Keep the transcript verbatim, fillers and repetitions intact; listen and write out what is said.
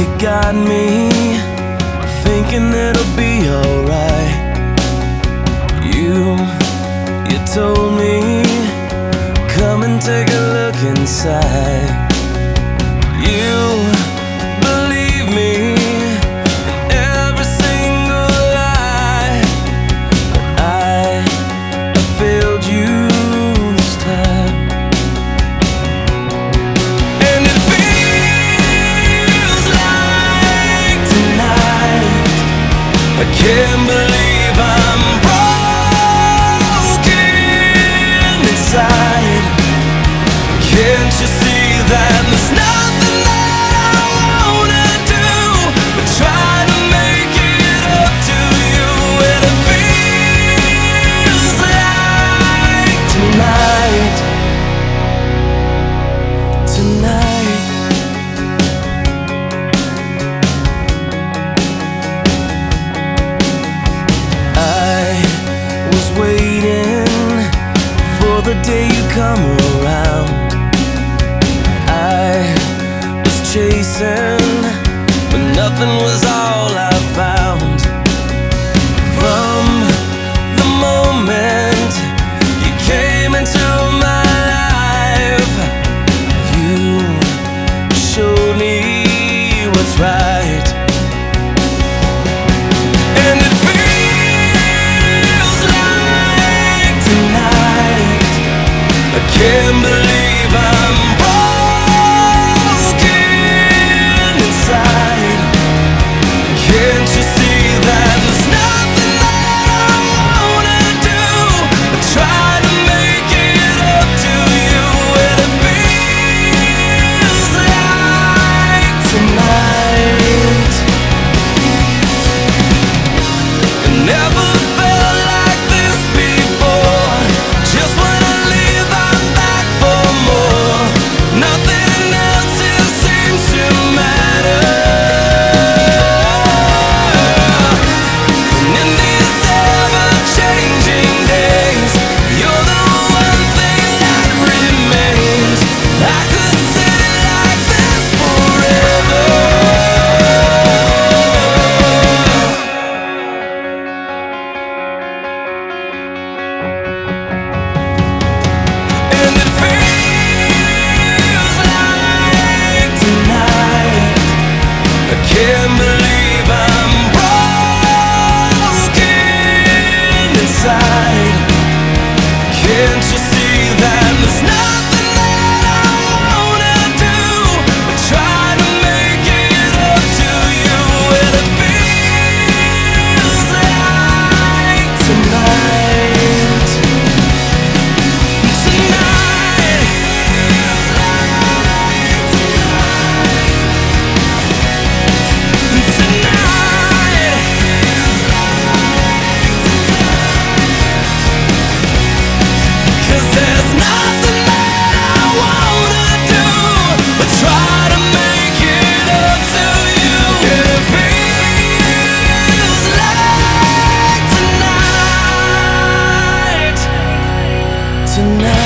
You got me thinking it'll be alright. You, you told me, come and take a look inside. You believe me in every single lie, but I, I failed you this time. And it feels like tonight I can't believe I'm broken inside. Can't you see that there's nothing that I wanna do but try to make it up to you? And it feels like tonight, tonight. I was waiting for the day you come around. Chasing, but nothing was all I found. From the moment you came into my life, you showed me what's right. And it feels like tonight I can't believe I'm can't believe I'm broken inside. Can't you see that there's nothing that I wanna do but try to make it up to you? And it feels like tonight, tonight. Tonight